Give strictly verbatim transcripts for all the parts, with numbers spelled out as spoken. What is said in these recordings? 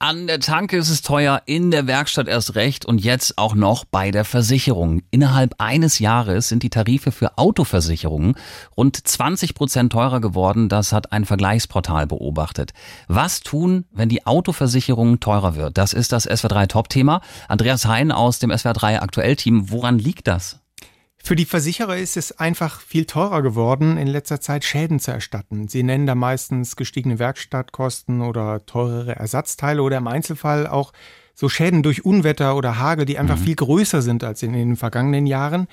An der Tanke ist es teuer, in der Werkstatt erst recht und jetzt auch noch bei der Versicherung. Innerhalb eines Jahres sind die Tarife für Autoversicherungen rund zwanzig Prozent teurer geworden. Das hat ein Vergleichsportal beobachtet. Was tun, wenn die Autoversicherung teurer wird? Das ist das S W R drei Top-Thema. Andreas Hein aus dem S W R drei Aktuell-Team. Woran liegt das? Für die Versicherer ist es einfach viel teurer geworden, in letzter Zeit Schäden zu erstatten. Sie nennen da meistens gestiegene Werkstattkosten oder teurere Ersatzteile oder im Einzelfall auch so Schäden durch Unwetter oder Hagel, die einfach mhm. viel größer sind als in den vergangenen Jahren.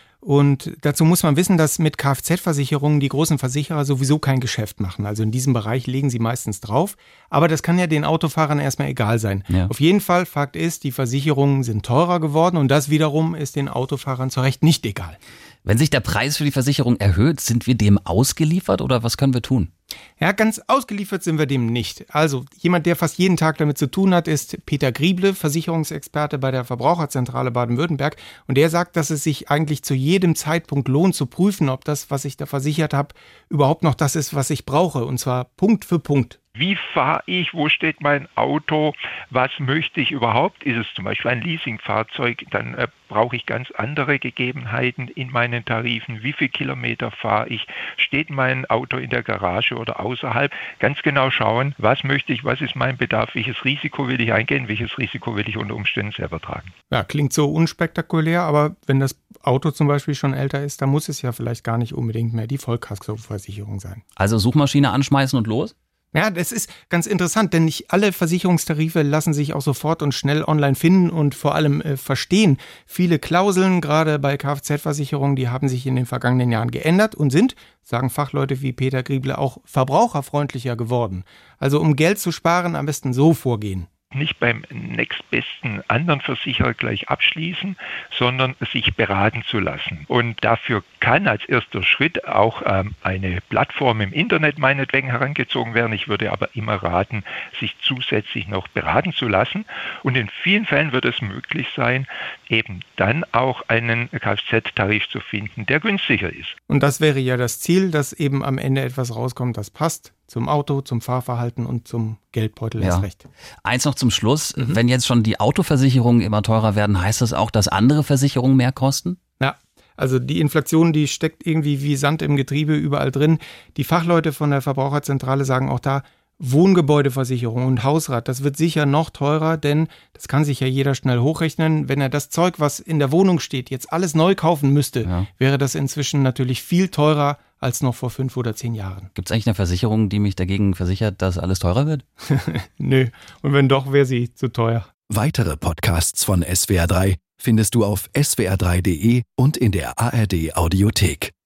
Und dazu muss man wissen, dass mit Kfz-Versicherungen die großen Versicherer sowieso kein Geschäft machen. Also in diesem Bereich legen sie meistens drauf. Aber das kann ja den Autofahrern erstmal egal sein. Ja. Auf jeden Fall, Fakt ist, die Versicherungen sind teurer geworden und das wiederum ist den Autofahrern zu Recht nicht egal. Wenn sich der Preis für die Versicherung erhöht, sind wir dem ausgeliefert oder was können wir tun? Ja, ganz ausgeliefert sind wir dem nicht. Also jemand, der fast jeden Tag damit zu tun hat, ist Peter Grieble, Versicherungsexperte bei der Verbraucherzentrale Baden-Württemberg. Und der sagt, dass es sich eigentlich zu jedem Zeitpunkt lohnt zu prüfen, ob das, was ich da versichert habe, überhaupt noch das ist, was ich brauche. Und zwar Punkt für Punkt. Wie fahre ich? Wo steht mein Auto? Was möchte ich überhaupt? Ist es zum Beispiel ein Leasingfahrzeug? Dann äh, brauche ich ganz andere Gegebenheiten in meinen Tarifen. Wie viele Kilometer fahre ich? Steht mein Auto in der Garage oder außerhalb? Ganz genau schauen, was möchte ich? Was ist mein Bedarf? Welches Risiko will ich eingehen? Welches Risiko will ich unter Umständen selber tragen? Ja, klingt so unspektakulär, aber wenn das Auto zum Beispiel schon älter ist, dann muss es ja vielleicht gar nicht unbedingt mehr die Vollkaskoversicherung sein. Also Suchmaschine anschmeißen und los? Ja, das ist ganz interessant, denn nicht alle Versicherungstarife lassen sich auch sofort und schnell online finden und vor allem äh, verstehen. Viele Klauseln, gerade bei Kfz-Versicherungen, die haben sich in den vergangenen Jahren geändert und sind, sagen Fachleute wie Peter Grieble, auch verbraucherfreundlicher geworden. Also um Geld zu sparen, am besten so vorgehen. Nicht beim nächstbesten anderen Versicherer gleich abschließen, sondern sich beraten zu lassen. Und dafür kann als erster Schritt auch ähm, eine Plattform im Internet meinetwegen herangezogen werden. Ich würde aber immer raten, sich zusätzlich noch beraten zu lassen. Und in vielen Fällen wird es möglich sein, eben dann auch einen Kfz-Tarif zu finden, der günstiger ist. Und das wäre ja das Ziel, dass eben am Ende etwas rauskommt, das passt. Zum Auto, zum Fahrverhalten und zum Geldbeutel erst ja. recht. Eins noch zum Schluss. Mhm. Wenn jetzt schon die Autoversicherungen immer teurer werden, heißt das auch, dass andere Versicherungen mehr kosten? Ja, also die Inflation, die steckt irgendwie wie Sand im Getriebe überall drin. Die Fachleute von der Verbraucherzentrale sagen auch da, Wohngebäudeversicherung und Hausrat, das wird sicher noch teurer, denn das kann sich ja jeder schnell hochrechnen. Wenn er das Zeug, was in der Wohnung steht, jetzt alles neu kaufen müsste, ja. wäre das inzwischen natürlich viel teurer als noch vor fünf oder zehn Jahren. Gibt es eigentlich eine Versicherung, die mich dagegen versichert, dass alles teurer wird? Nö, und wenn doch, wäre sie zu teuer. Weitere Podcasts von S W R drei findest du auf s w r drei punkt d e und in der A R D Audiothek.